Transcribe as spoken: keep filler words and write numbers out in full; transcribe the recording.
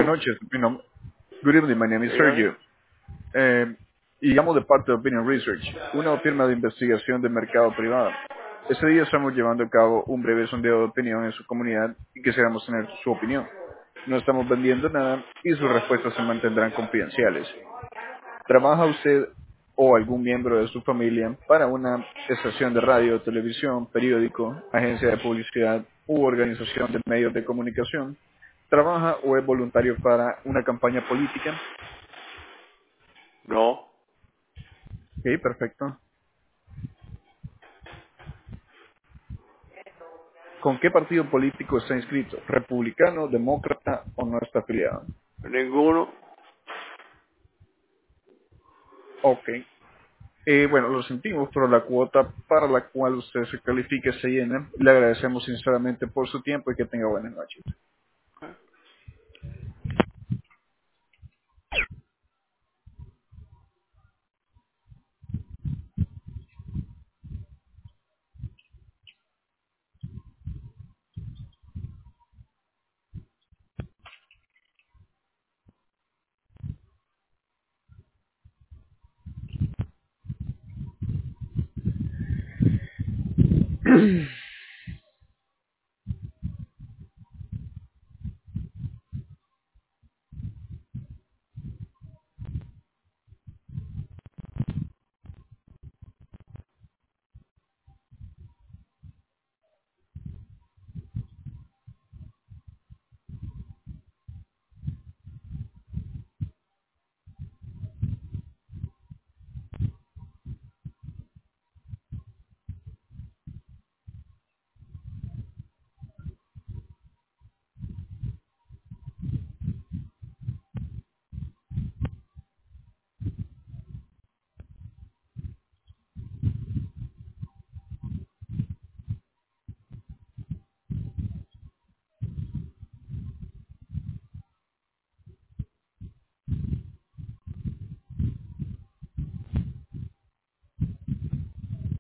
Hello. noches. Mi nom- Good evening, my name is Dígame. Sergio. Eh, y llamo de parte de Opinion Research, una firma de investigación de mercado privado. Este día estamos llevando a cabo un breve sondeo de opinión en su comunidad y quisiéramos tener su opinión. No estamos vendiendo nada y sus respuestas se mantendrán confidenciales. ¿Trabaja usted o algún miembro de su familia para una estación de radio, televisión, periódico, agencia de publicidad u organización de medios de comunicación? ¿Trabaja o es voluntario para una campaña política? No. Ok, perfecto. ¿Con qué partido político está inscrito? ¿Republicano, demócrata o no está afiliado? Ninguno. Ok. Eh, bueno, lo sentimos, pero la cuota para la cual usted se califique se llena. Le agradecemos sinceramente por su tiempo y que tenga buenas noches.